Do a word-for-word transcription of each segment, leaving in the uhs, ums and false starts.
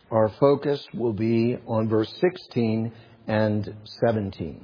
Our focus will be on verse sixteen and seventeen.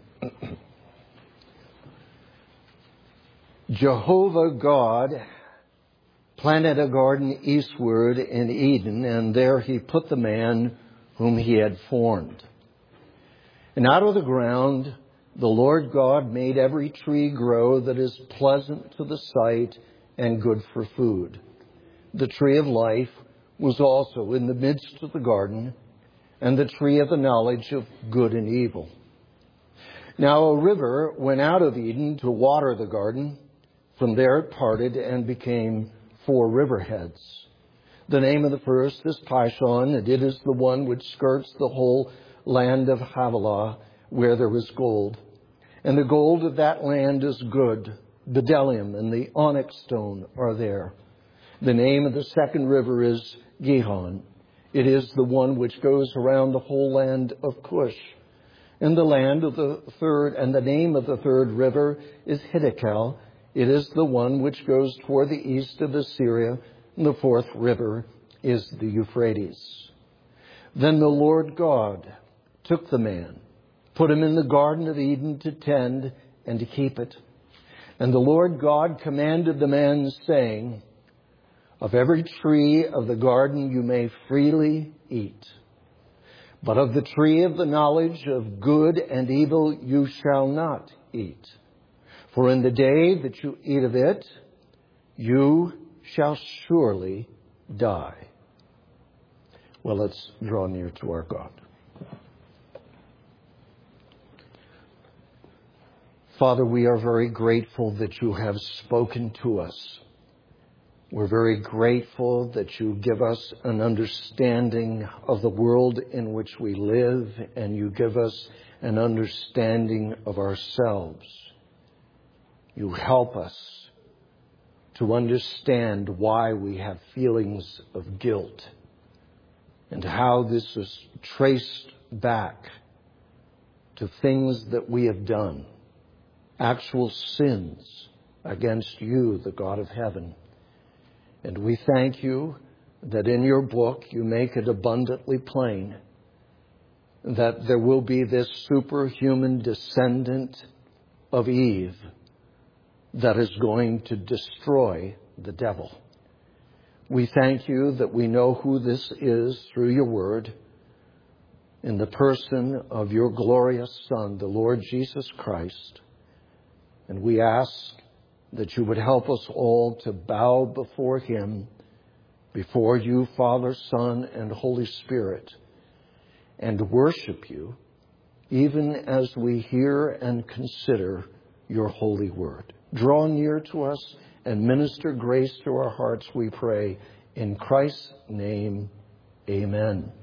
Jehovah God planted a garden eastward in Eden, and there he put the man whom he had formed. And out of the ground the Lord God made every tree grow that is pleasant to the sight and good for food. The tree of life was also in the midst of the garden, and the tree of the knowledge of good and evil. Now a river went out of Eden to water the garden. From there it parted and became four riverheads. The name of the first is Pishon, and it is the one which skirts the whole land of Havilah, where there was gold. And the gold of that land is good. Bdellium and the onyx stone are there. The name of the second river is Gihon. It is the one which goes around the whole land of Cush. And the land of the third, and the name of the third river is Hiddekel. It is the one which goes toward the east of Assyria. And the fourth river is the Euphrates. Then the Lord God took the man, put him in the Garden of Eden to tend and to keep it. And the Lord God commanded the man, saying, of every tree of the garden you may freely eat, but of the tree of the knowledge of good and evil you shall not eat. For in the day that you eat of it, you shall surely die. Well, let's draw near to our God. Father, we are very grateful that you have spoken to us. We're very grateful that you give us an understanding of the world in which we live, and you give us an understanding of ourselves. You help us to understand why we have feelings of guilt and how this is traced back to things that we have done, actual sins against you, the God of heaven. And we thank you that in your book you make it abundantly plain that there will be this superhuman descendant of Eve that is going to destroy the devil. We thank you that we know who this is through your word in the person of your glorious Son, the Lord Jesus Christ. And we ask that you would help us all to bow before him, before you, Father, Son, and Holy Spirit, and worship you, even as we hear and consider your holy word. Draw near to us and minister grace to our hearts, we pray. In Christ's name, amen.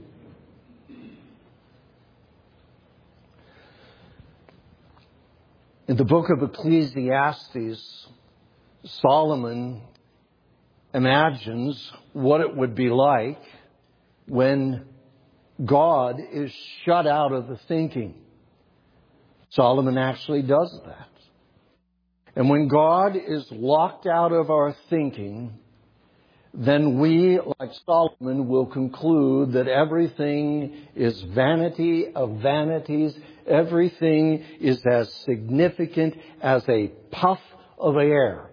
In the book of Ecclesiastes, Solomon imagines what it would be like when God is shut out of the thinking. Solomon actually does that. And when God is locked out of our thinking, then we, like Solomon, will conclude that everything is vanity of vanities. Everything is as significant as a puff of air.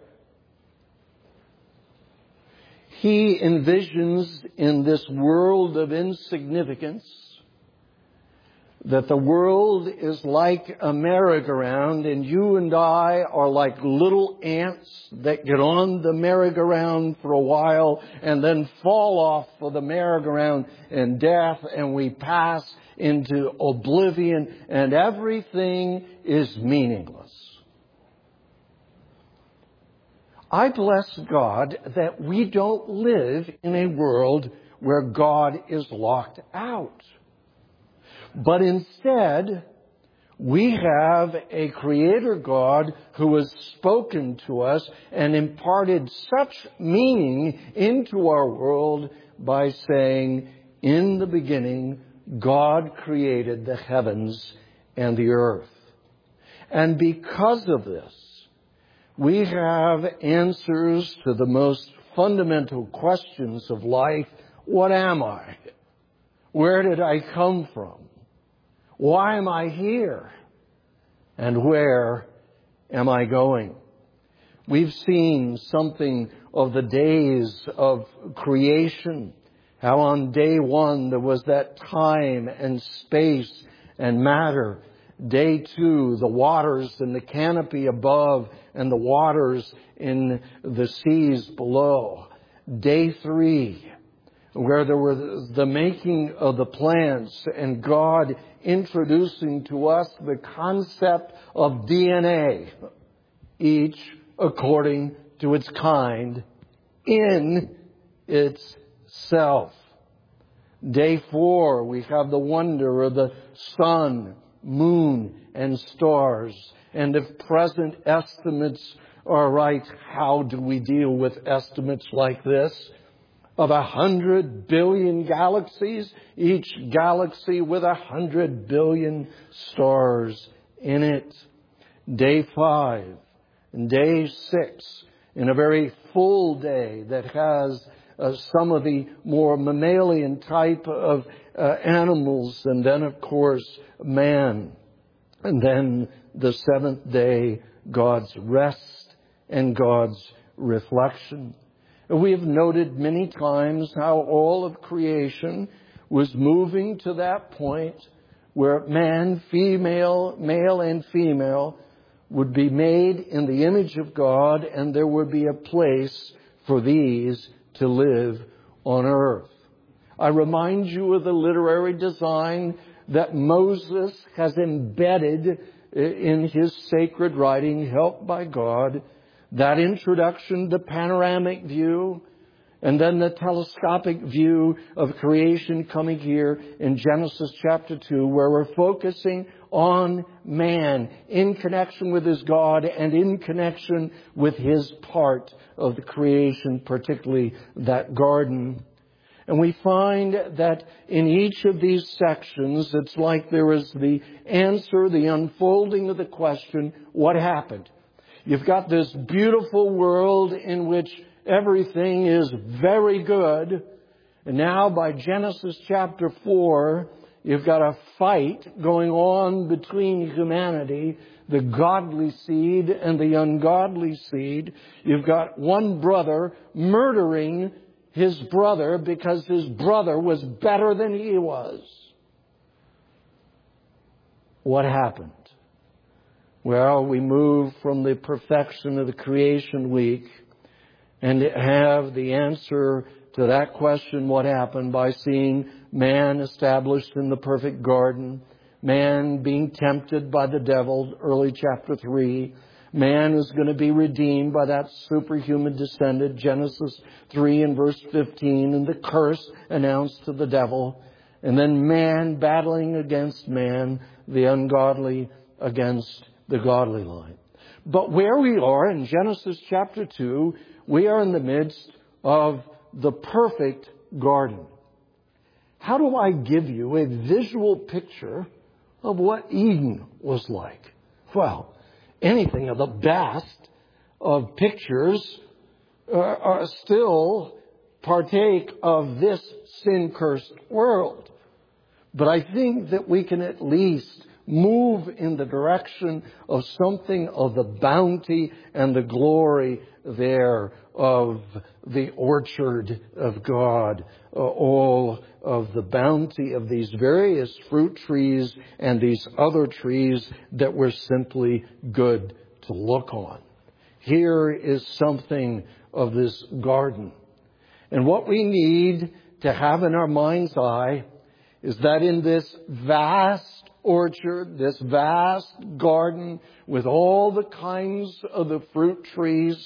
He envisions in this world of insignificance that the world is like a merry-go-round, and you and I are like little ants that get on the merry-go-round for a while and then fall off of the merry-go-round in death, and we pass into oblivion, and everything is meaningless. I bless God that we don't live in a world where God is locked out. But instead, we have a Creator God who has spoken to us and imparted such meaning into our world by saying, in the beginning, God created the heavens and the earth. And because of this, we have answers to the most fundamental questions of life. What am I? Where did I come from? Why am I here? And where am I going? We've seen something of the days of creation. How on day one there was that time and space and matter. Day two, the waters and the canopy above and the waters in the seas below. Day three, where there were the making of the plants and God introducing to us the concept of D N A, each according to its kind, in itself. Day four, we have the wonder of the sun, moon, and stars. And if present estimates are right, how do we deal with estimates like this? Of a hundred billion galaxies, each galaxy with a hundred billion stars in it. Day five and day six, in a very full day that has uh, some of the more mammalian type of uh, animals, and then, of course, man. And then the seventh day, God's rest and God's reflection. We have noted many times how all of creation was moving to that point where man, female, male and female, would be made in the image of God, and there would be a place for these to live on earth. I remind you of the literary design that Moses has embedded in his sacred writing, helped by God. That introduction, the panoramic view, and then the telescopic view of creation coming here in Genesis chapter two, where we're focusing on man in connection with his God and in connection with his part of the creation, particularly that garden. And we find that in each of these sections, it's like there is the answer, the unfolding of the question, what happened? You've got this beautiful world in which everything is very good. And now by Genesis chapter four, you've got a fight going on between humanity, the godly seed and the ungodly seed. You've got one brother murdering his brother because his brother was better than he was. What happened? Well, we move from the perfection of the creation week and have the answer to that question, what happened, by seeing man established in the perfect garden, man being tempted by the devil, early chapter three. Man is going to be redeemed by that superhuman descendant, Genesis three and verse fifteen, and the curse announced to the devil. And then man battling against man, the ungodly against the godly line. But where we are in Genesis chapter two, we are in the midst of the perfect garden. How do I give you a visual picture of what Eden was like? Well, anything of the best of pictures uh, are still partake of this sin-cursed world. But I think that we can at least move in the direction of something of the bounty and the glory there of the orchard of God, uh, all of the bounty of these various fruit trees and these other trees that were simply good to look on. Here is something of this garden. And what we need to have in our mind's eye is that in this vast orchard, this vast garden with all the kinds of the fruit trees,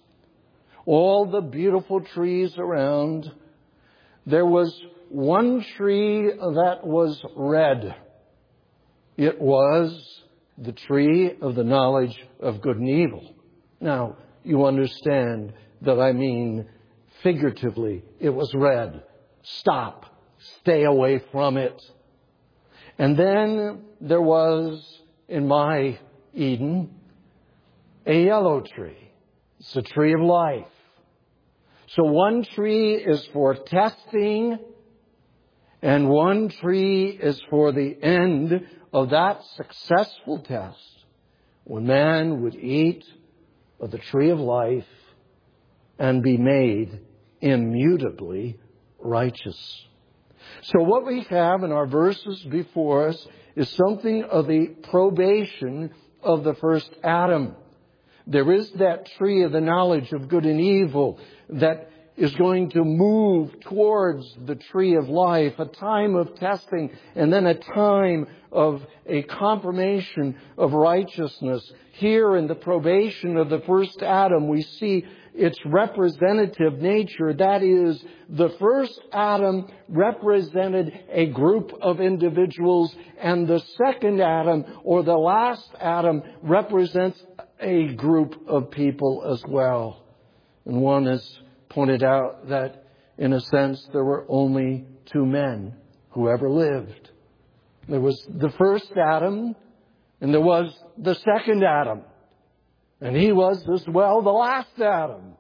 all the beautiful trees around, there was one tree that was red. It was the tree of the knowledge of good and evil. Now, you understand that I mean figuratively. It was red. Stop. Stay away from it. And then there was, in my Eden, a yellow tree. It's a tree of life. So one tree is for testing, And one tree is for the end of that successful test, when man would eat of the tree of life and be made immutably righteous. So what we have in our verses before us is something of the probation of the first Adam. There is that tree of the knowledge of good and evil that is going to move towards the tree of life, a time of testing, and then a time of a confirmation of righteousness. Here in the probation of the first Adam, we see its representative nature. That is, the first Adam represented a group of individuals, and the second Adam, or the last Adam, represents a group of people as well. And one has pointed out that, in a sense, there were only two men who ever lived. There was the first Adam, and there was the second Adam. And he was as well the last Adam.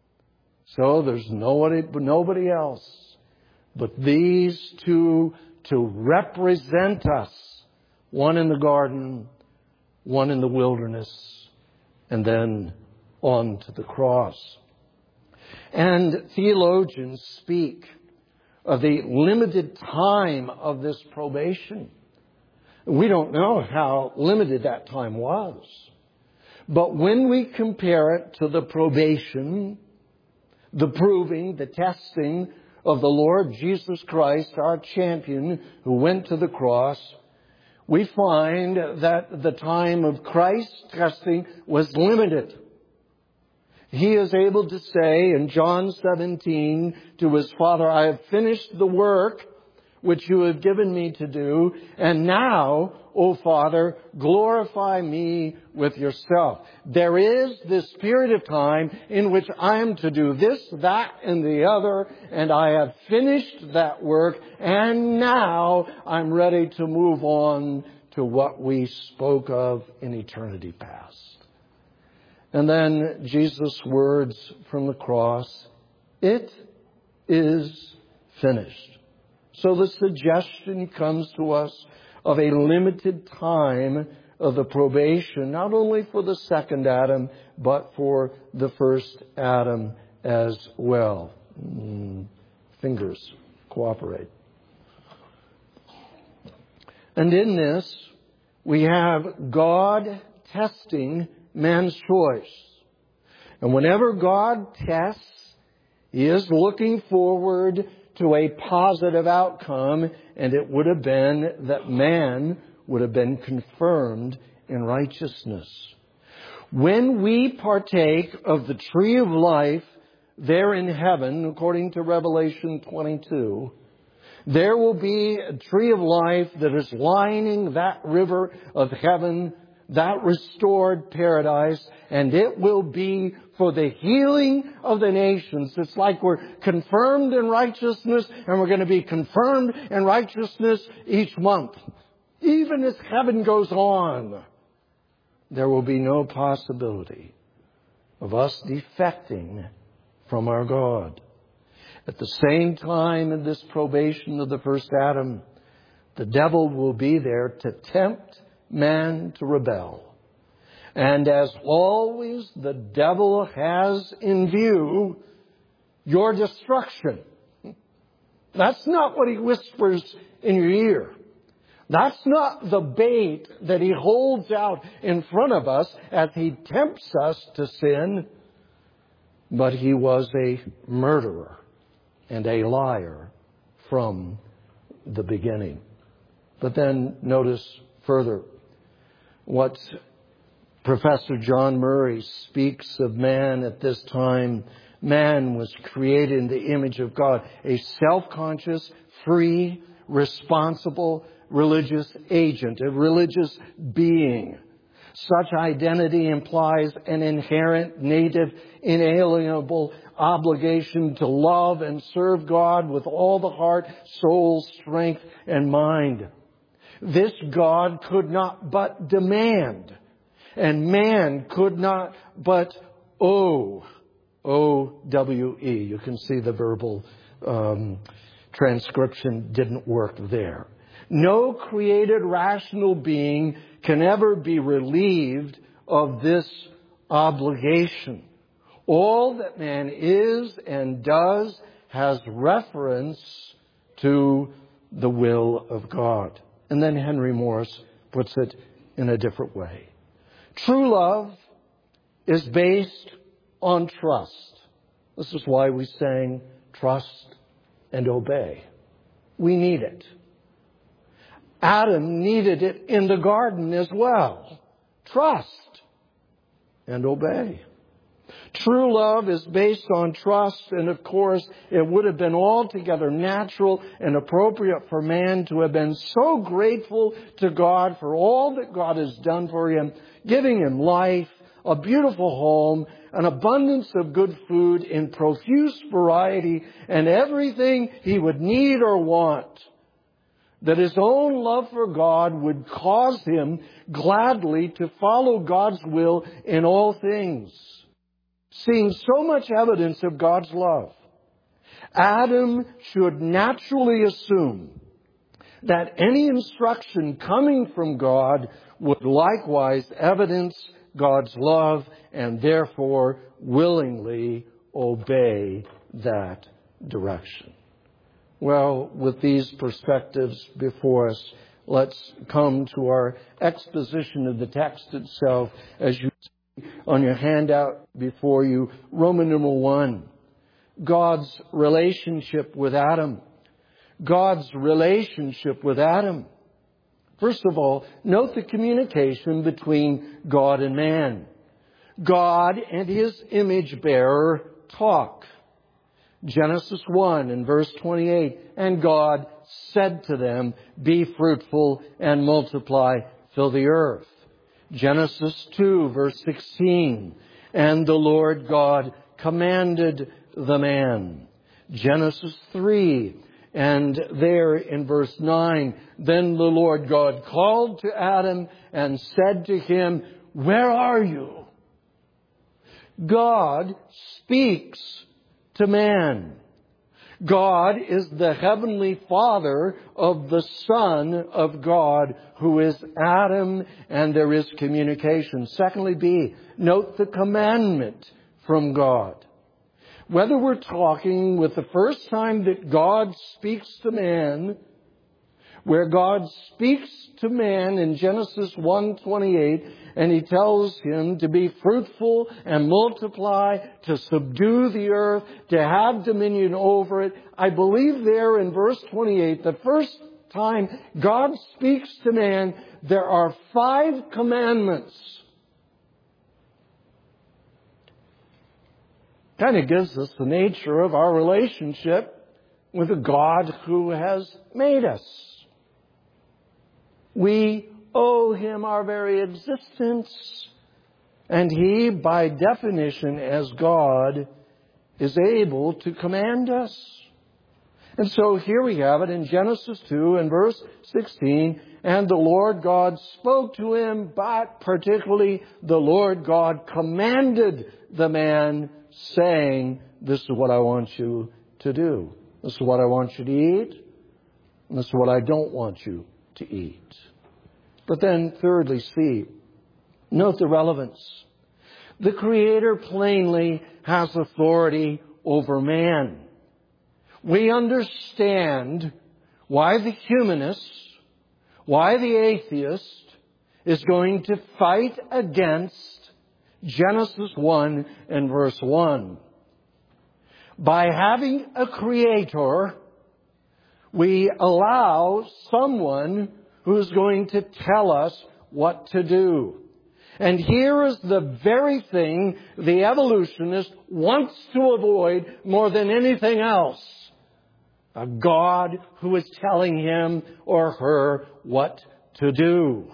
So there's nobody, nobody else but these two to represent us. One in the garden, one in the wilderness, and then on to the cross. And theologians speak of the limited time of this probation. We don't know how limited that time was. But when we compare it to the probation, the proving, the testing of the Lord Jesus Christ, our champion, who went to the cross, we find that the time of Christ's testing was limited. He is able to say in John seventeen to his Father, I have finished the work which you have given me to do, and now, O Father, glorify me with yourself. There is this period of time in which I am to do this, that, and the other, and I have finished that work, and now I'm ready to move on to what we spoke of in eternity past. And then Jesus' words from the cross, it is finished. So the suggestion comes to us of a limited time of the probation, not only for the second Adam, but for the first Adam as well. Mm, fingers cooperate. And in this, we have God testing man's choice. And whenever God tests, He is looking forward to a positive outcome, and it would have been that man would have been confirmed in righteousness. When we partake of the tree of life there in heaven, according to Revelation twenty-two, there will be a tree of life that is lining that river of heaven, that restored paradise, and it will be for the healing of the nations. It's like we're confirmed in righteousness, and we're going to be confirmed in righteousness each month. Even as heaven goes on, there will be no possibility of us defecting from our God. At the same time, in this probation of the first Adam, the devil will be there to tempt man to rebel. And as always, the devil has in view your destruction. That's not what he whispers in your ear. That's not the bait that he holds out in front of us as he tempts us to sin. But he was a murderer and a liar from the beginning. But then notice further what Professor John Murray speaks of man at this time. Man was created in the image of God, a self-conscious, free, responsible, religious agent, a religious being. Such identity implies an inherent, native, inalienable obligation to love and serve God with all the heart, soul, strength, and mind. This God could not but demand, and man could not but owe. O W E. You can see the verbal um, transcription didn't work there. No created rational being can ever be relieved of this obligation. All that man is and does has reference to the will of God. And then Henry Morris puts it in a different way. True love is based on trust. This is why we sang trust and obey. We need it. Adam needed it in the garden as well. Trust and obey. True love is based on trust, and of course, it would have been altogether natural and appropriate for man to have been so grateful to God for all that God has done for him, giving him life, a beautiful home, an abundance of good food in profuse variety, and everything he would need or want. That his own love for God would cause him gladly to follow God's will in all things. Seeing so much evidence of God's love, Adam should naturally assume that any instruction coming from God would likewise evidence God's love and therefore willingly obey that direction. Well, with these perspectives before us, let's come to our exposition of the text itself. As you see on your handout before you, Roman numeral one, God's relationship with Adam. God's relationship with Adam. First of all, note the communication between God and man. God and his image bearer talk. Genesis one and verse twenty-eight, and God said to them, be fruitful and multiply, fill the earth. Genesis two verse sixteen, and the Lord God commanded the man. Genesis three, and there in verse nine, then the Lord God called to Adam and said to him, where are you? God speaks to man. God is the heavenly Father of the Son of God, who is Adam, and there is communication. Secondly, B, note the commandment from God. Whether we're talking with the first time that God speaks to man, where God speaks to man in Genesis one twenty-eight, and he tells him to be fruitful and multiply, to subdue the earth, to have dominion over it. I believe there in verse twenty-eight, the first time God speaks to man, there are five commandments. Kind of gives us the nature of our relationship with a God who has made us. We owe him our very existence, and he, by definition, as God, is able to command us. And so here we have it in Genesis two and verse sixteen, and the Lord God spoke to him, but particularly the Lord God commanded the man, saying, this is what I want you to do. This is what I want you to eat, and this is what I don't want you to eat. But then, thirdly, C, note the relevance. The Creator plainly has authority over man. We understand why the humanist, why the atheist is going to fight against Genesis one and verse one. By having a Creator, we allow someone who's going to tell us what to do. And here is the very thing the evolutionist wants to avoid more than anything else. A God who is telling him or her what to do.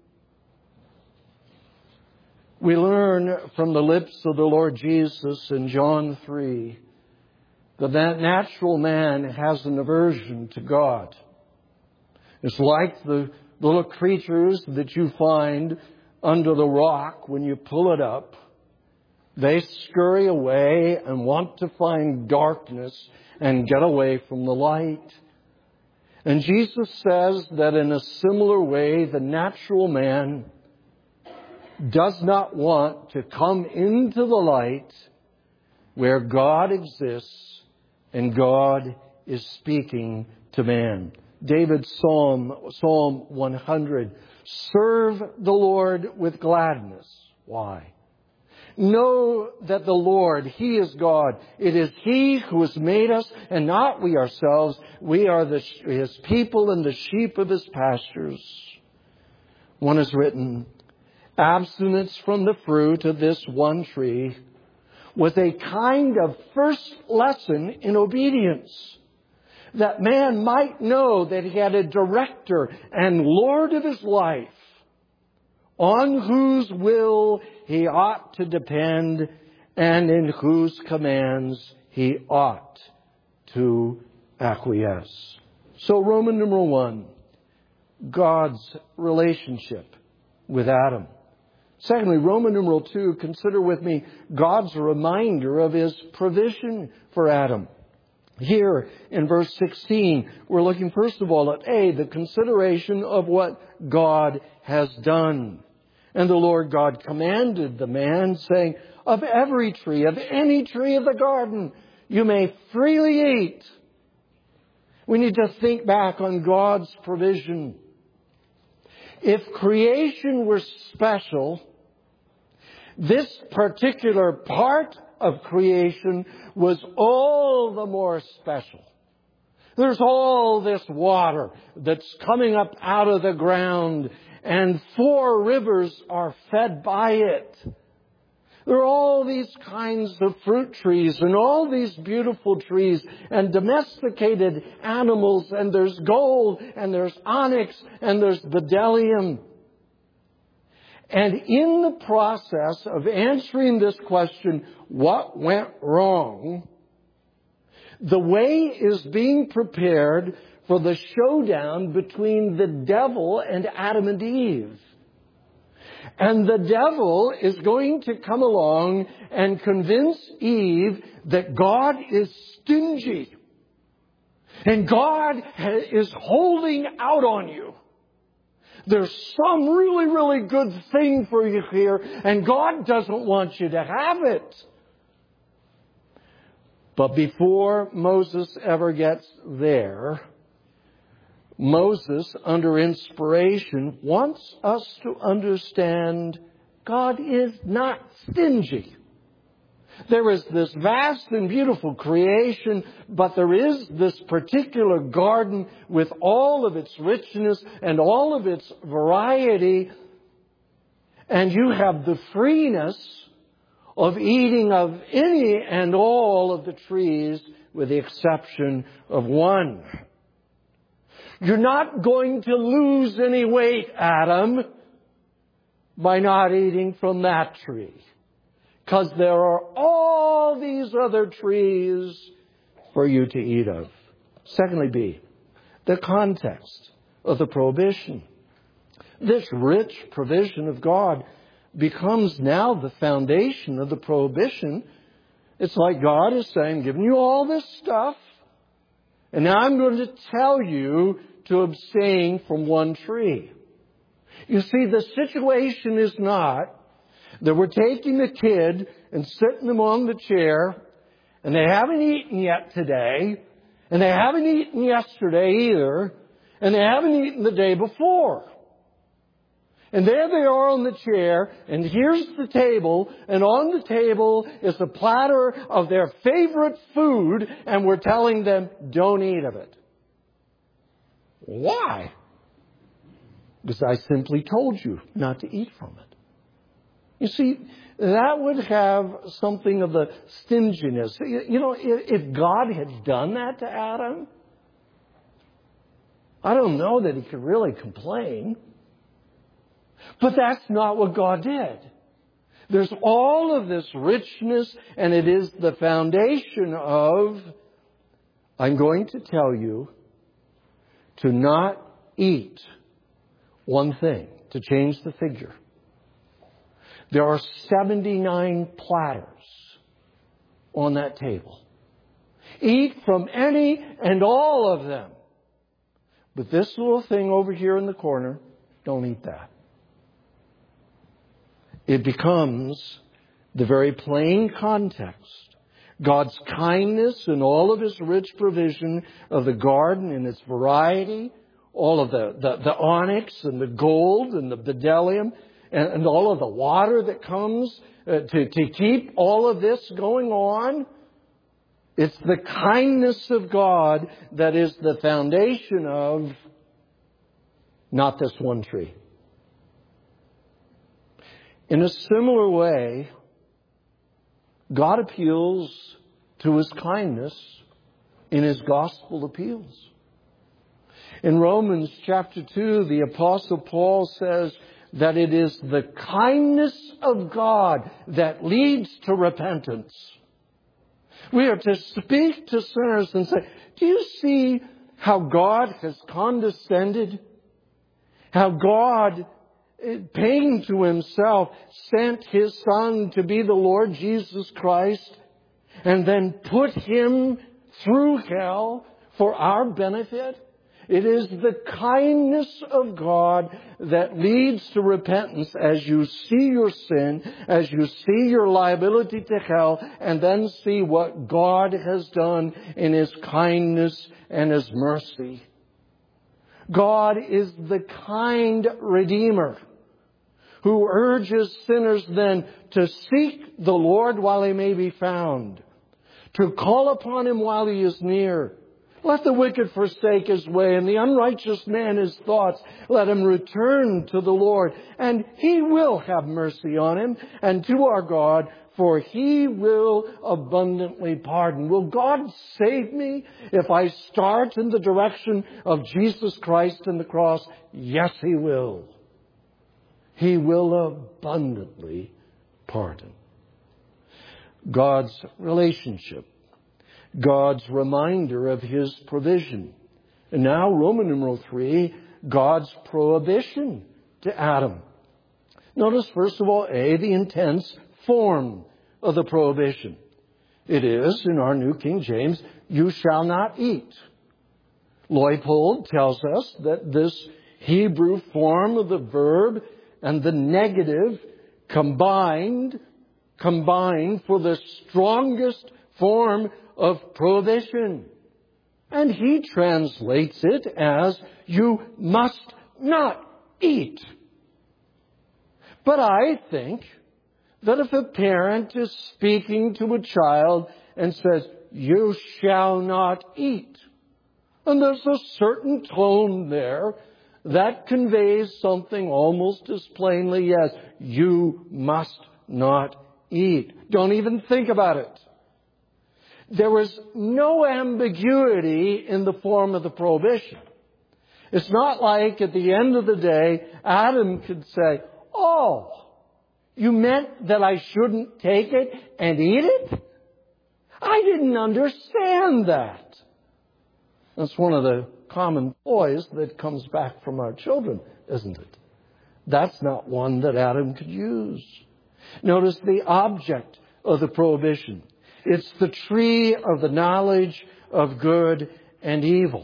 We learn from the lips of the Lord Jesus in John three that that natural man has an aversion to God. It's like the little creatures that you find under the rock when you pull it up. They scurry away and want to find darkness and get away from the light. And Jesus says that in a similar way, the natural man does not want to come into the light where God exists and God is speaking to man. David's Psalm, Psalm one hundred, serve the Lord with gladness. Why? Know that the Lord, He is God. It is He who has made us and not we ourselves. We are the, His people and the sheep of His pastures. One has written, abstinence from the fruit of this one tree was a kind of first lesson in obedience, that man might know that he had a director and Lord of his life, on whose will he ought to depend and in whose commands he ought to acquiesce. So Roman numeral one, God's relationship with Adam. Secondly, Roman numeral two, consider with me God's reminder of His provision for Adam. Here in verse sixteen, we're looking first of all at A, the consideration of what God has done. And the Lord God commanded the man, saying, of every tree, of any tree of the garden, you may freely eat. We need to think back on God's provision. If creation were special, this particular part of creation was all the more special. There's all this water that's coming up out of the ground, and four rivers are fed by it. There are all these kinds of fruit trees and all these beautiful trees and domesticated animals, and there's gold and there's onyx and there's bdellium. And in the process of answering this question, what went wrong, the way is being prepared for the showdown between the devil and Adam and Eve. And the devil is going to come along and convince Eve that God is stingy. And God is holding out on you. There's some really, really good thing for you here, and God doesn't want you to have it. But before Moses ever gets there, Moses, under inspiration, wants us to understand God is not stingy. There is this vast and beautiful creation, but there is this particular garden with all of its richness and all of its variety. And you have the freeness of eating of any and all of the trees with the exception of one. You're not going to lose any weight, Adam, by not eating from that tree. Because there are all these other trees for you to eat of. Secondly, B, the context of the prohibition. This rich provision of God becomes now the foundation of the prohibition. It's like God is saying, giving you all this stuff, and now I'm going to tell you to abstain from one tree. You see, the situation is not that we're taking the kid and sitting them on the chair, and they haven't eaten yet today, and they haven't eaten yesterday either, and they haven't eaten the day before. And there they are on the chair, and here's the table, and on the table is a platter of their favorite food, and we're telling them, don't eat of it. Why? Because I simply told you not to eat from it. You see, that would have something of the stinginess. You know, if God had done that to Adam, I don't know that he could really complain. But that's not what God did. There's all of this richness, and it is the foundation of, I'm going to tell you to not eat one thing, to change the figure. There are seventy-nine platters on that table. Eat from any and all of them. But this little thing over here in the corner, don't eat that. It becomes the very plain context. God's kindness and all of His rich provision of the garden in its variety, all of the, the, the onyx and the gold and the bdellium and, and all of the water that comes uh, to, to keep all of this going on. It's the kindness of God that is the foundation of not this one tree. In a similar way, God appeals to His kindness in His gospel appeals. In Romans chapter two, the Apostle Paul says that it is the kindness of God that leads to repentance. We are to speak to sinners and say, do you see how God has condescended? How God, paying to Himself, sent His Son to be the Lord Jesus Christ and then put Him through hell for our benefit? It is the kindness of God that leads to repentance as you see your sin, as you see your liability to hell, and then see what God has done in His kindness and His mercy. God is the kind Redeemer who urges sinners then to seek the Lord while He may be found, to call upon Him while He is near. Let the wicked forsake his way, and the unrighteous man his thoughts. Let him return to the Lord, and He will have mercy on him, and to our God, for He will abundantly pardon. Will God save me if I start in the direction of Jesus Christ and the cross? Yes, He will. He will abundantly pardon. God's relationship. God's reminder of His provision. And now, Roman numeral three, God's prohibition to Adam. Notice, first of all, A, the intense form of the prohibition. It is, in our New King James, you shall not eat. Leupold tells us that this Hebrew form of the verb and the negative combined, combined for the strongest form of prohibition. And he translates it as, you must not eat. But I think that if a parent is speaking to a child and says, you shall not eat, and there's a certain tone there that conveys something almost as plainly as, you must not eat. Don't even think about it. There was no ambiguity in the form of the prohibition. It's not like at the end of the day, Adam could say, oh, you meant that I shouldn't take it and eat it? I didn't understand that. That's one of the common ploys that comes back from our children, isn't it? That's not one that Adam could use. Notice the object of the prohibition. It's the tree of the knowledge of good and evil.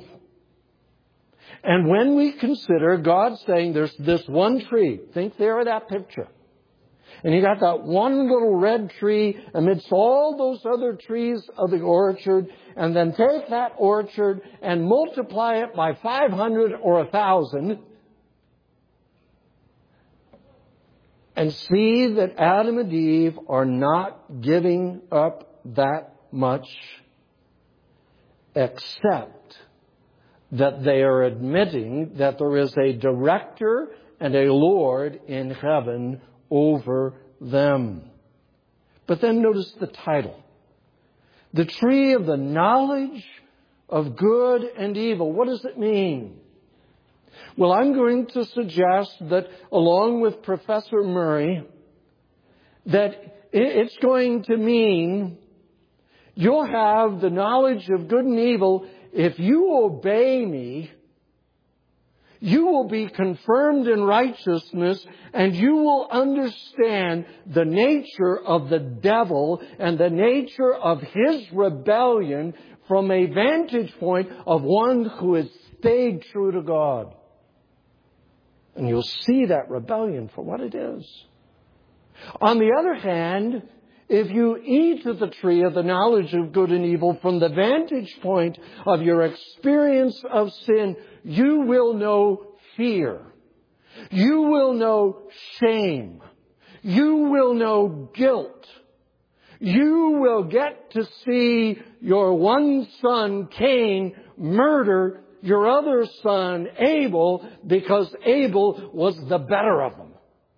And when we consider God saying there's this one tree, think there of that picture. And you got that one little red tree amidst all those other trees of the orchard, and then take that orchard and multiply it by five hundred or one thousand, and see that Adam and Eve are not giving up that much, except that they are admitting that there is a director and a Lord in heaven over them. But then notice the title. The tree of the knowledge of good and evil. What does it mean? Well, I'm going to suggest that, along with Professor Murray, that it's going to mean you'll have the knowledge of good and evil. If you obey me, you will be confirmed in righteousness, and you will understand the nature of the devil and the nature of his rebellion from a vantage point of one who has stayed true to God. And you'll see that rebellion for what it is. On the other hand, if you eat of the tree of the knowledge of good and evil from the vantage point of your experience of sin, you will know fear. You will know shame. You will know guilt. You will get to see your one son, Cain, murder your other son, Abel, because Abel was the better of them.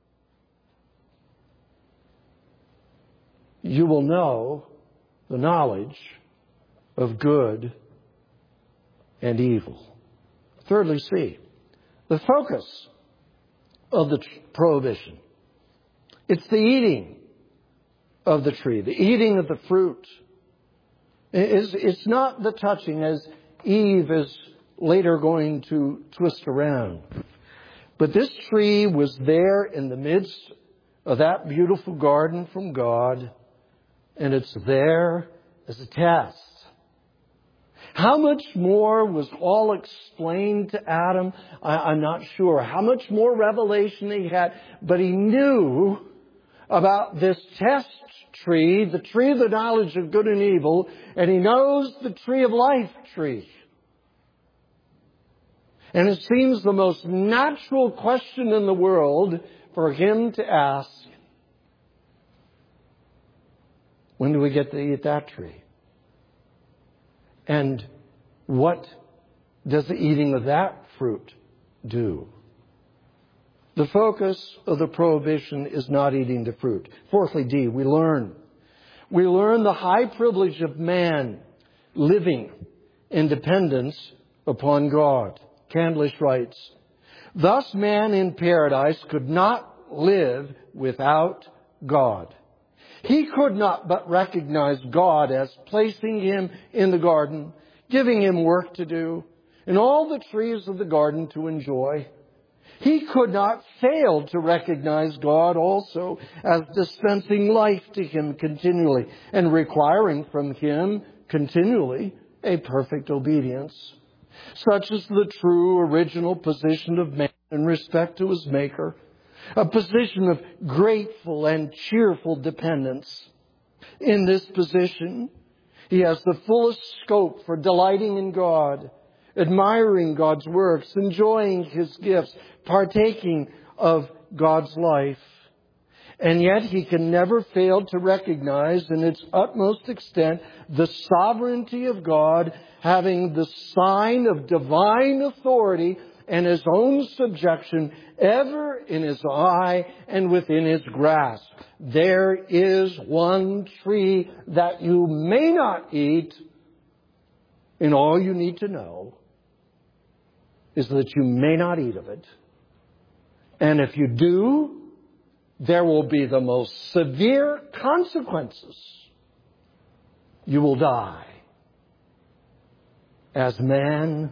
You will know the knowledge of good and evil. Thirdly, see, the focus of the prohibition. It's the eating of the tree, the eating of the fruit. It's, it's not the touching, as Eve is later going to twist around. But this tree was there in the midst of that beautiful garden from God, and it's there as a test. How much more was all explained to Adam? I, I'm not sure. How much more revelation he had, but he knew about this test tree, the tree of the knowledge of good and evil, and he knows the tree of life tree. And it seems the most natural question in the world for him to ask, when do we get to eat that tree? And what does the eating of that fruit do? The focus of the prohibition is not eating the fruit. Fourthly, D, we learn. We learn the high privilege of man living in dependence upon God. Candlish writes, thus man in paradise could not live without God. He could not but recognize God as placing him in the garden, giving him work to do, and all the trees of the garden to enjoy. He could not fail to recognize God also as dispensing life to him continually and requiring from him continually a perfect obedience. Such is the true original position of man in respect to his Maker, a position of grateful and cheerful dependence. In this position, he has the fullest scope for delighting in God, admiring God's works, enjoying his gifts, partaking of God's life. And yet he can never fail to recognize in its utmost extent the sovereignty of God, having the sign of divine authority and his own subjection ever in his eye and within his grasp. There is one tree that you may not eat, and all you need to know is that you may not eat of it. And if you do, there will be the most severe consequences. You will die. As man,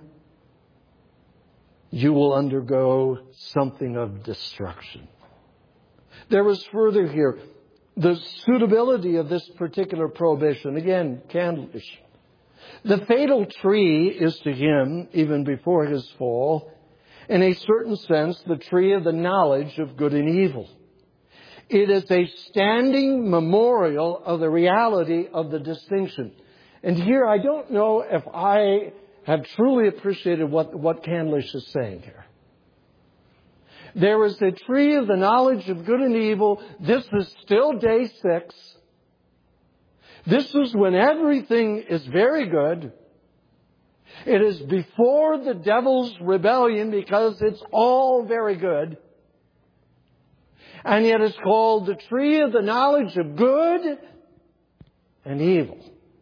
you will undergo something of destruction. There is further here the suitability of this particular prohibition. Again, Candlish. The fatal tree is to him, even before his fall, in a certain sense, the tree of the knowledge of good and evil. It is a standing memorial of the reality of the distinction. And here, I don't know if I have truly appreciated what, what Candlish is saying here. There is a tree of the knowledge of good and evil. This is still day six. This is when everything is very good. It is before the devil's rebellion because it's all very good. And yet it's called the tree of the knowledge of good and evil.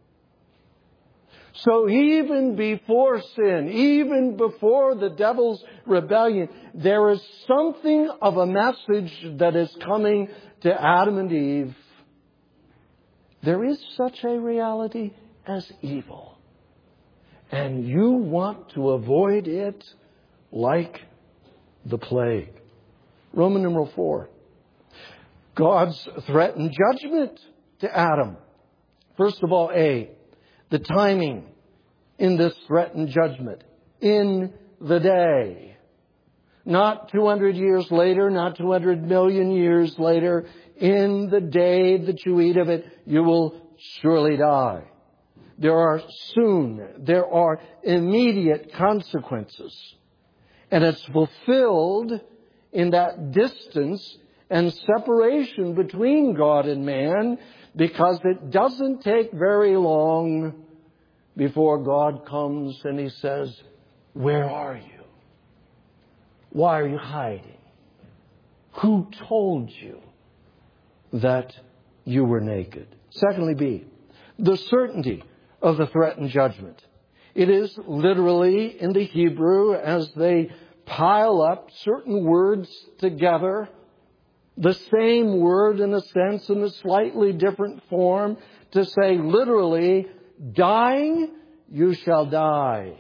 So even before sin, even before the devil's rebellion, there is something of a message that is coming to Adam and Eve. There is such a reality as evil. And you want to avoid it like the plague. Roman numeral four. God's threatened judgment to Adam. First of all, A, the timing in this threatened judgment. In the day. Not two hundred years later, not two hundred million years later. In the day that you eat of it, you will surely die. There are soon, there are immediate consequences. And it's fulfilled in that distance and separation between God and man, because it doesn't take very long before God comes and He says, where are you? Why are you hiding? Who told you that you were naked? Secondly, B, the certainty of the threatened judgment. It is literally in the Hebrew, as they pile up certain words together, the same word in a sense in a slightly different form, to say literally, dying, you shall die.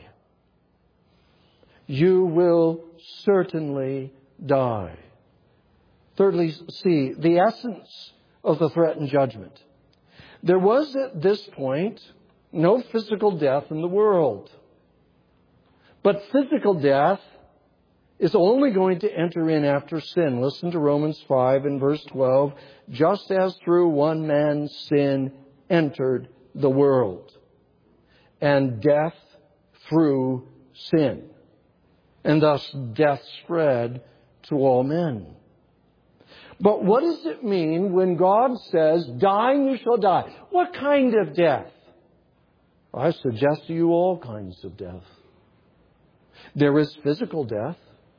You will certainly die. Thirdly, C, the essence of the threatened judgment. There was at this point no physical death in the world. But physical death is only going to enter in after sin. Listen to Romans five and verse twelve. Just as through one man's sin entered the world, and death through sin. And thus death spread to all men. But what does it mean when God says, dying you shall die? What kind of death? I suggest to you all kinds of death. There is physical death.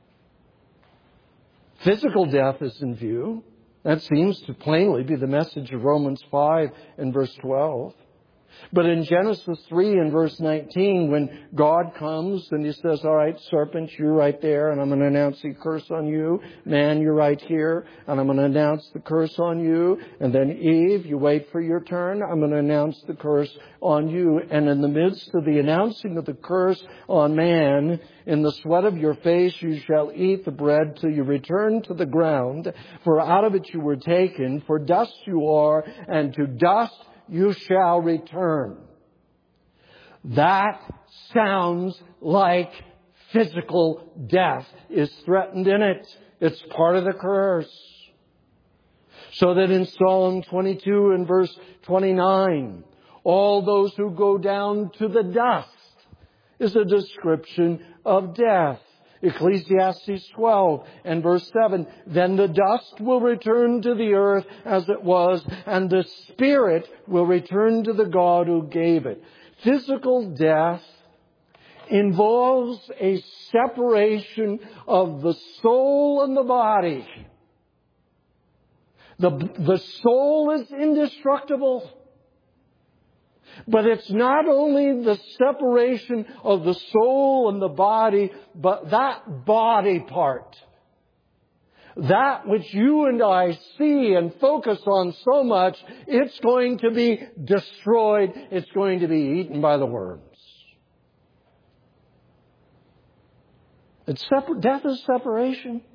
Physical death is in view. That seems to plainly be the message of Romans five and verse twelve. But in Genesis three and verse nineteen, when God comes and He says, all right, serpent, you're right there, and I'm going to announce the curse on you. Man, you're right here, and I'm going to announce the curse on you. And then Eve, you wait for your turn. I'm going to announce the curse on you. And in the midst of the announcing of the curse on man, in the sweat of your face you shall eat the bread till you return to the ground. For out of it you were taken, for dust you are, and to dust you shall return. That sounds like physical death is threatened in it. It's part of the curse. So that in Psalm twenty-two and verse twenty-nine, all those who go down to the dust is a description of death. Ecclesiastes twelve and verse seven, then the dust will return to the earth as it was, and the spirit will return to the God who gave it. Physical death involves a separation of the soul and the body. The, the soul is indestructible. But it's not only the separation of the soul and the body, but that body part. That which you and I see and focus on so much, it's going to be destroyed. It's going to be eaten by the worms. It's separ- death is separation.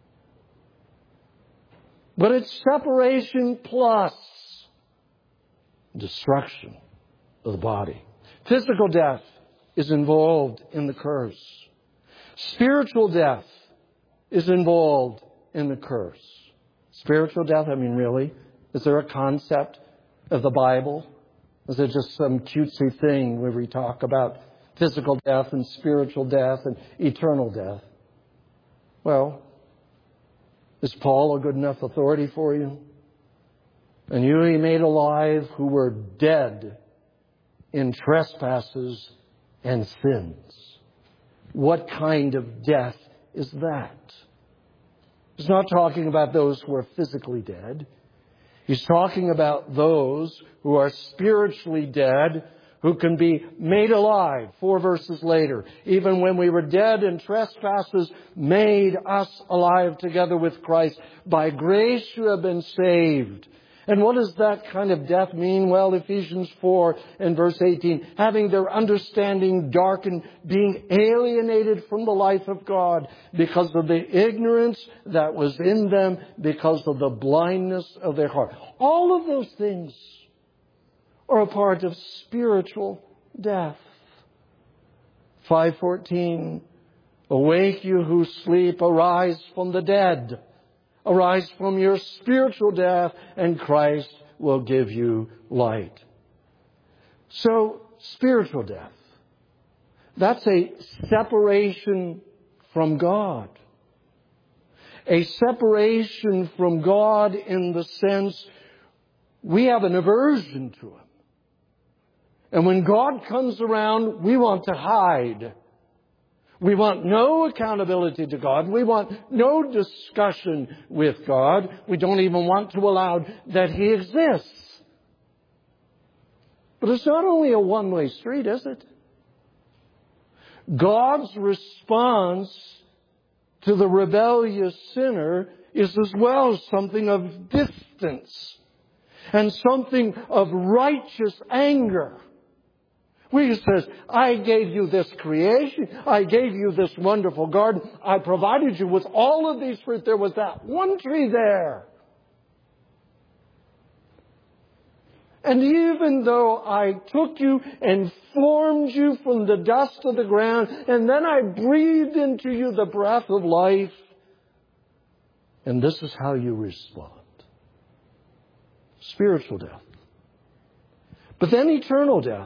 But it's separation plus destruction of the body. Physical death is involved in the curse. Spiritual death is involved in the curse. Spiritual death, I mean, really? Is there a concept of the Bible? Is it just some cutesy thing where we talk about physical death and spiritual death and eternal death? Well, is Paul a good enough authority for you? And you He made alive who were dead in trespasses and sins. What kind of death is that? He's not talking about those who are physically dead. He's talking about those who are spiritually dead, who can be made alive. Four verses later, even when we were dead in trespasses, made us alive together with Christ. By grace you have been saved. And what does that kind of death mean? Well, Ephesians four and verse eighteen, having their understanding darkened, being alienated from the life of God because of the ignorance that was in them, because of the blindness of their heart. All of those things are a part of spiritual death. five fourteen, awake you who sleep, arise from the dead. Arise from your spiritual death, and Christ will give you light. So, spiritual death. That's a separation from God. A separation from God in the sense we have an aversion to Him. And when God comes around, we want to hide. We want no accountability to God. We want no discussion with God. We don't even want to allow that He exists. But it's not only a one-way street, is it? God's response to the rebellious sinner is as well something of distance and something of righteous anger. He says, I gave you this creation. I gave you this wonderful garden. I provided you with all of these fruit. There was that one tree there. And even though I took you and formed you from the dust of the ground, and then I breathed into you the breath of life, and this is how you respond. Spiritual death. But then eternal death.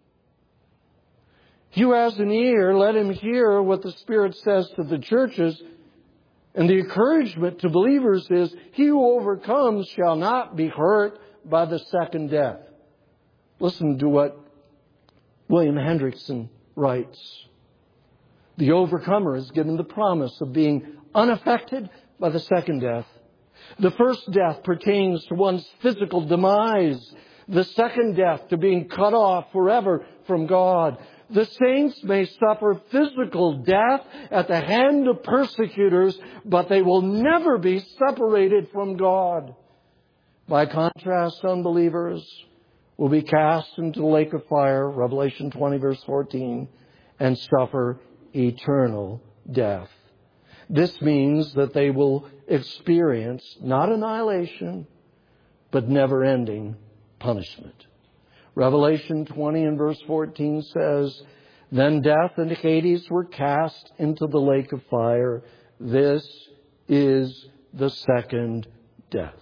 He who has an ear, let him hear what the Spirit says to the churches. And the encouragement to believers is, he who overcomes shall not be hurt by the second death. Listen to what William Hendrickson writes. The overcomer is given the promise of being unaffected by the second death. The first death pertains to one's physical demise. The second death to being cut off forever from God. The saints may suffer physical death at the hand of persecutors, but they will never be separated from God. By contrast, unbelievers will be cast into the lake of fire, Revelation twenty, verse fourteen, and suffer eternal death. This means that they will experience not annihilation, but never-ending punishment. Revelation twenty and verse fourteen says, Then death and Hades were cast into the lake of fire. This is the second death.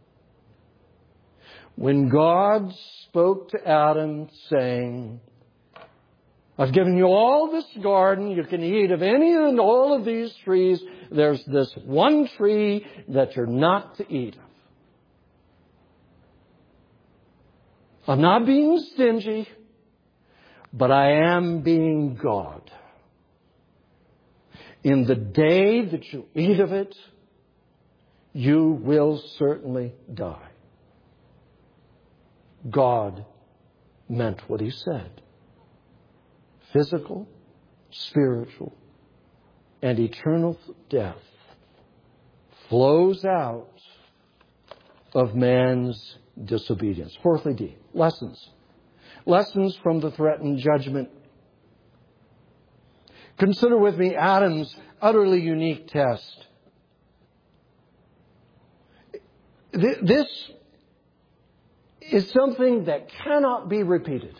When God spoke to Adam saying, I've given you all this garden. You can eat of any and all of these trees. There's this one tree that you're not to eat of. I'm not being stingy, but I am being God. In the day that you eat of it, you will certainly die. God meant what He said. Physical, spiritual, and eternal death flows out of man's disobedience. Fourthly, D, lessons. Lessons from the threatened judgment. Consider with me Adam's utterly unique test. This is something that cannot be repeated.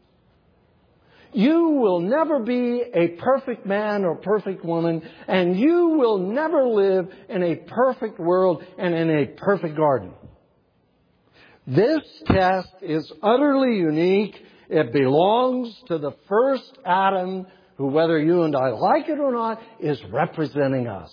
You will never be a perfect man or perfect woman, and you will never live in a perfect world and in a perfect garden. This test is utterly unique. It belongs to the first Adam, who, whether you and I like it or not, is representing us.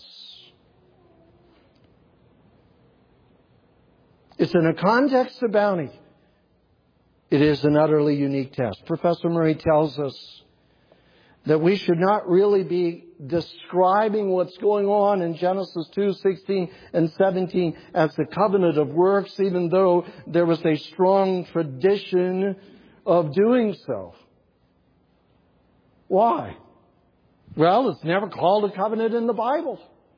It's in a context of bounty. It is an utterly unique test. Professor Murray tells us that we should not really be describing what's going on in Genesis two, sixteen and seventeen as the covenant of works, even though there was a strong tradition of doing so. Why? Well, it's never called a covenant in the Bible.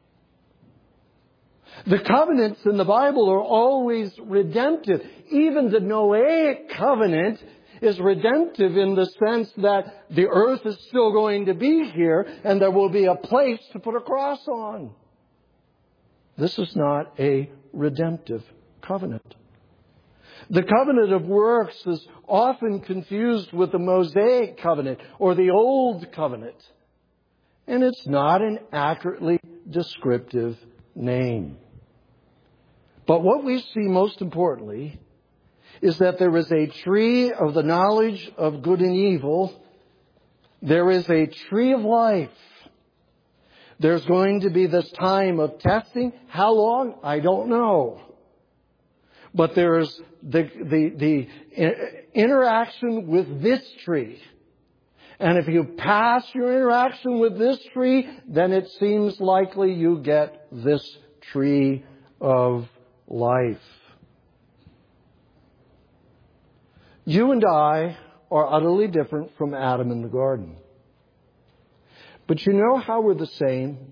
The covenants in the Bible are always redemptive. Even the Noahic covenant is redemptive in the sense that the earth is still going to be here and there will be a place to put a cross on. This is not a redemptive covenant. The covenant of works is often confused with the Mosaic covenant or the Old Covenant. And it's not an accurately descriptive name. But what we see most importantly is that there is a tree of the knowledge of good and evil. There is a tree of life. There's going to be this time of testing. How long? I don't know. But there's the, the, the interaction with this tree. And if you pass your interaction with this tree, then it seems likely you get this tree of life. You and I are utterly different from Adam in the garden. But you know how we're the same?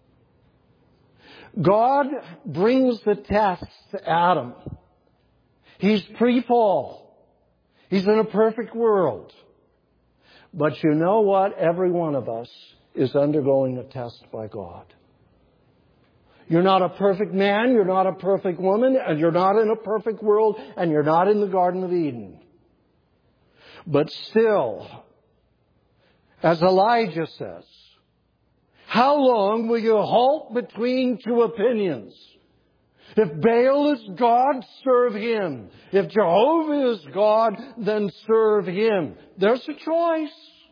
God brings the test to Adam. He's pre-fall. He's in a perfect world. But you know what? Every one of us is undergoing a test by God. You're not a perfect man, you're not a perfect woman, and you're not in a perfect world, and you're not in the Garden of Eden. But still, as Elijah says, how long will you halt between two opinions? If Baal is God, serve him. If Jehovah is God, then serve him. There's a choice.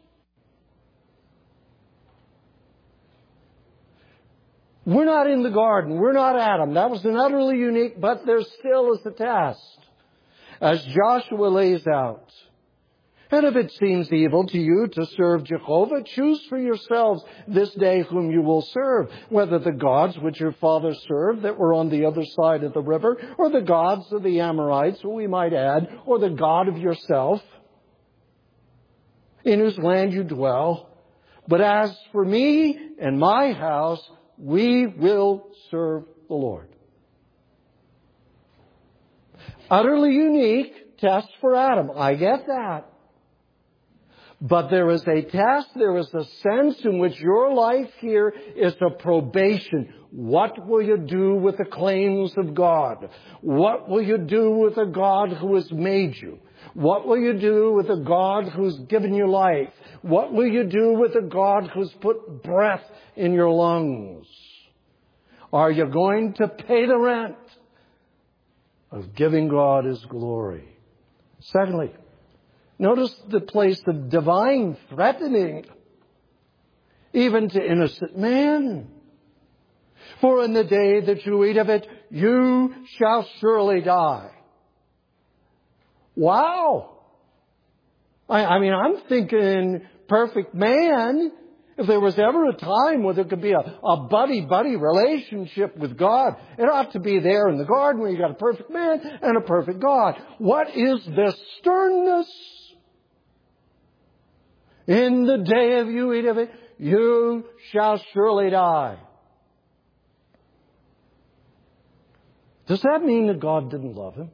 We're not in the garden. We're not Adam. That was an utterly unique, but there still is a test. As Joshua lays out. And if it seems evil to you to serve Jehovah, choose for yourselves this day whom you will serve, whether the gods which your fathers served that were on the other side of the river, or the gods of the Amorites, who we might add, or the God of yourself, in whose land you dwell. But as for me and my house, we will serve the Lord. Utterly unique test for Adam. I get that. But there is a test, there is a sense in which your life here is a probation. What will you do with the claims of God? What will you do with a God who has made you? What will you do with a God who's given you life? What will you do with a God who's put breath in your lungs? Are you going to pay the rent of giving God His glory? Secondly, notice the place of divine threatening, even to innocent man. For in the day that you eat of it, you shall surely die. Wow. I, I mean, I'm thinking perfect man. If there was ever a time where there could be a, a buddy-buddy relationship with God, it ought to be there in the garden where you got a perfect man and a perfect God. What is this sternness? In the day of you eat of it, you shall surely die. Does that mean that God didn't love him?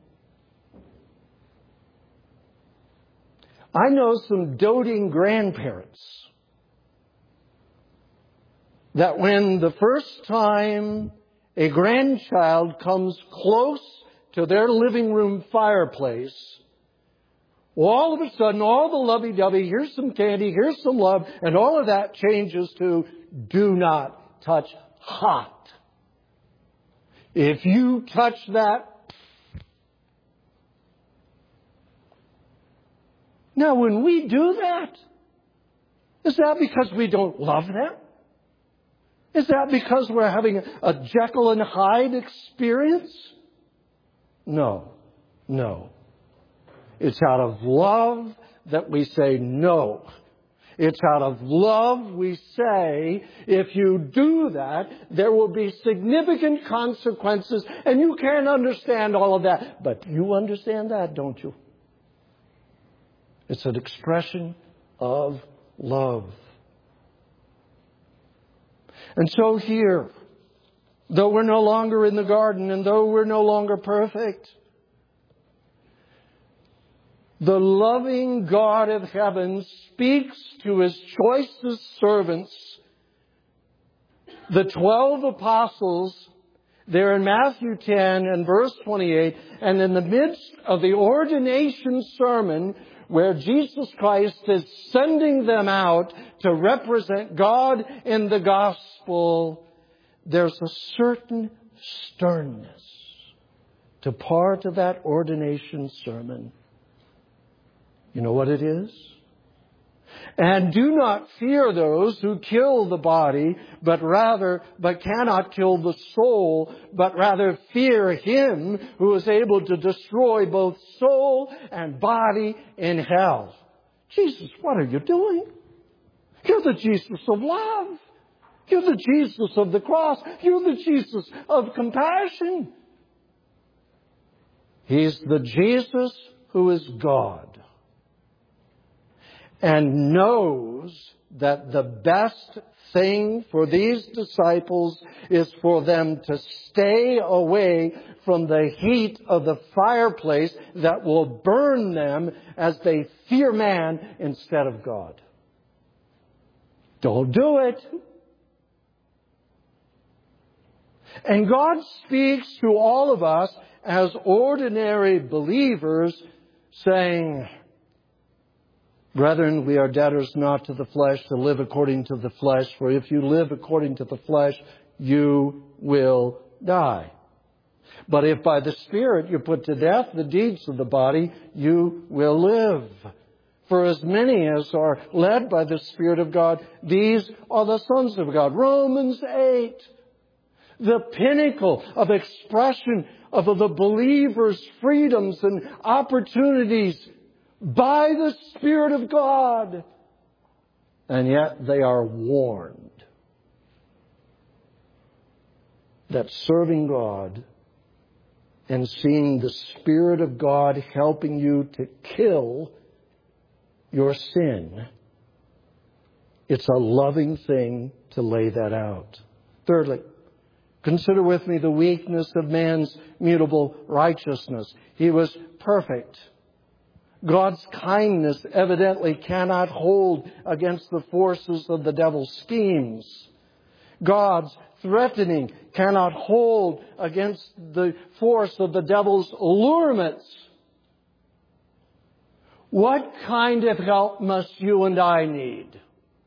I know some doting grandparents that when the first time a grandchild comes close to their living room fireplace, all of a sudden, all the lovey-dovey, here's some candy, here's some love, and all of that changes to do not touch hot. If you touch that. Now, when we do that, is that because we don't love them? Is that because we're having a Jekyll and Hyde experience? No, no. It's out of love that we say no. It's out of love we say, if you do that, there will be significant consequences, and you can't understand all of that. But you understand that, don't you? It's an expression of love. And so here, though we're no longer in the garden and though we're no longer perfect, the loving God of heaven speaks to His choicest servants, the twelve apostles, There in Matthew ten and verse twenty-eight, and in the midst of the ordination sermon where Jesus Christ is sending them out to represent God in the gospel, there's a certain sternness to part of that ordination sermon. You know what it is? And do not fear those who kill the body, but rather, but cannot kill the soul, but rather fear Him who is able to destroy both soul and body in hell. Jesus, what are you doing? You're the Jesus of love. You're the Jesus of the cross. You're the Jesus of compassion. He's the Jesus who is God and knows that the best thing for these disciples is for them to stay away from the heat of the fireplace that will burn them as they fear man instead of God. Don't do it. And God speaks to all of us as ordinary believers, saying, "Brethren, we are debtors not to the flesh to live according to the flesh, for if you live according to the flesh, you will die. But if by the Spirit you put to death the deeds of the body, you will live. For as many as are led by the Spirit of God, these are the sons of God." Romans eight. The pinnacle of expression of the believer's freedoms and opportunities by the Spirit of God. And yet they are warned that serving God and seeing the Spirit of God helping you to kill your sin, it's a loving thing to lay that out. Thirdly, consider with me the weakness of man's mutable righteousness. He was perfect. God's kindness evidently cannot hold against the forces of the devil's schemes. God's threatening cannot hold against the force of the devil's allurements. What kind of help must you and I need?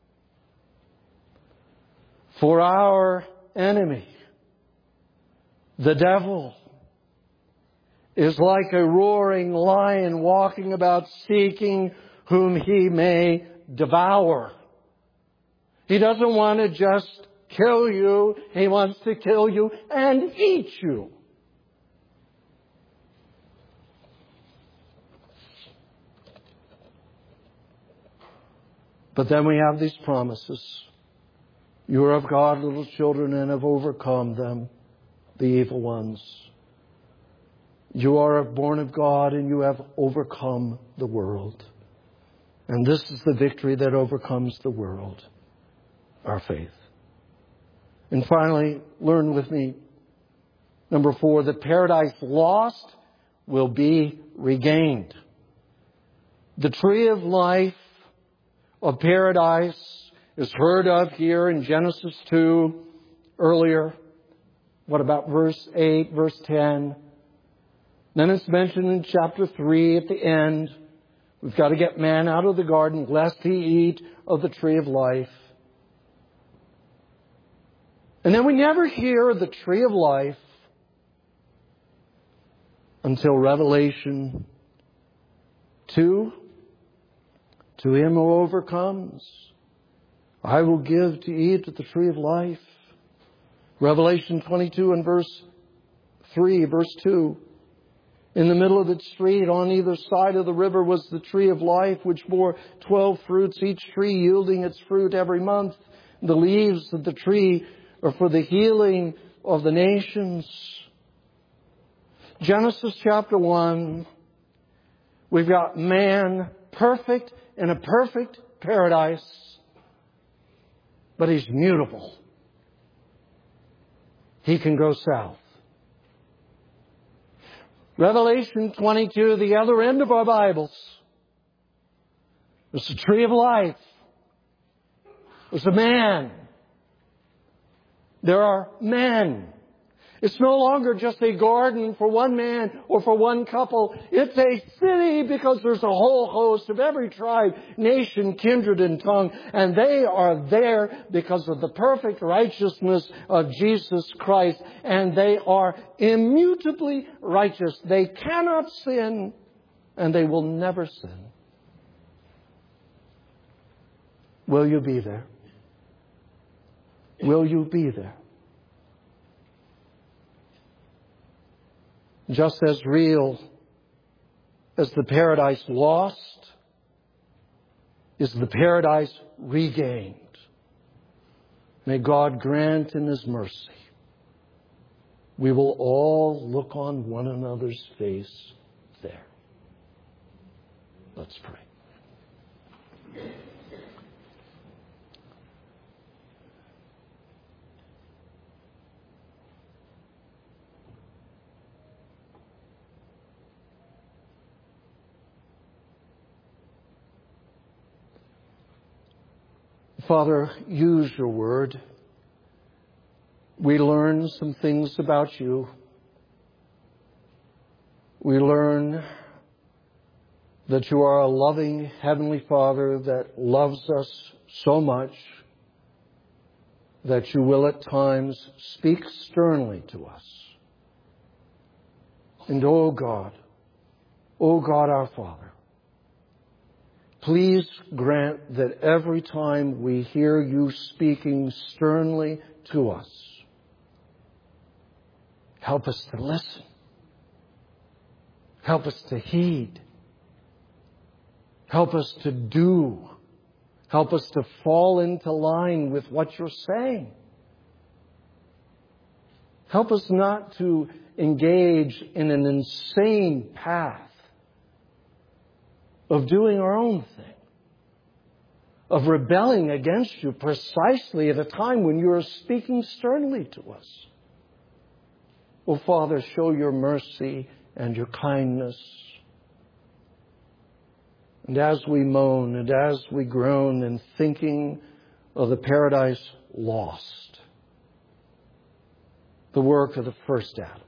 For our enemy, the devil, is like a roaring lion walking about seeking whom he may devour. He doesn't want to just kill you. He wants to kill you and eat you. But then we have these promises. You are of God, little children, and have overcome them, the evil ones. You are born of God and you have overcome the world. And this is the victory that overcomes the world, our faith. And finally, learn with me, number four, the paradise lost will be regained. The tree of life, of paradise, is heard of here in Genesis two earlier. What about verse eight, verse ten? Then it's mentioned in chapter three at the end. We've got to get man out of the garden lest he eat of the tree of life. And then we never hear of the tree of life until Revelation two. To him who overcomes, I will give to eat of the tree of life. Revelation twenty-two and verse three, verse two. In the middle of its street, on either side of the river, was the tree of life, which bore twelve fruits, each tree yielding its fruit every month. The leaves of the tree are for the healing of the nations. Genesis chapter one, we've got man perfect in a perfect paradise, but he's mutable. He can go south. Revelation twenty-two, the other end of our Bibles. There's the tree of life. There's a man. There are men. It's no longer just a garden for one man or for one couple. It's a city because there's a whole host of every tribe, nation, kindred, and tongue. And they are there because of the perfect righteousness of Jesus Christ. And they are immutably righteous. They cannot sin, and they will never sin. Will you be there? Will you be there? Just as real as the paradise lost is the paradise regained. May God grant in His mercy we will all look on one another's face there. Let's pray. Father, use your word. We learn some things about you. We learn that you are a loving Heavenly Father that loves us so much that you will at times speak sternly to us. And oh God, oh God our Father, please grant that every time we hear you speaking sternly to us, help us to listen. Help us to heed. Help us to do. Help us to fall into line with what you're saying. Help us not to engage in an insane path of doing our own thing, of rebelling against you precisely at a time when you are speaking sternly to us. Oh, Father, show your mercy and your kindness. And as we moan and as we groan in thinking of the paradise lost, the work of the first Adam,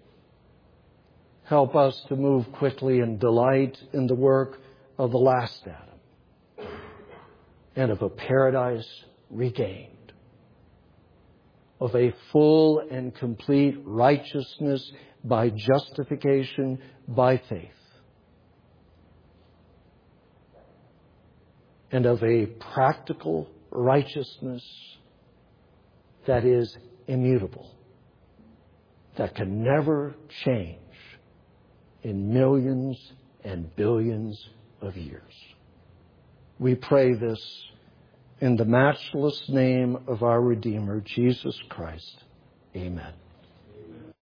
help us to move quickly and delight in the work of the last Adam and of a paradise regained, of a full and complete righteousness by justification by faith, and of a practical righteousness that is immutable, that can never change in millions and billions of years. We pray this in the matchless name of our Redeemer, Jesus Christ. Amen.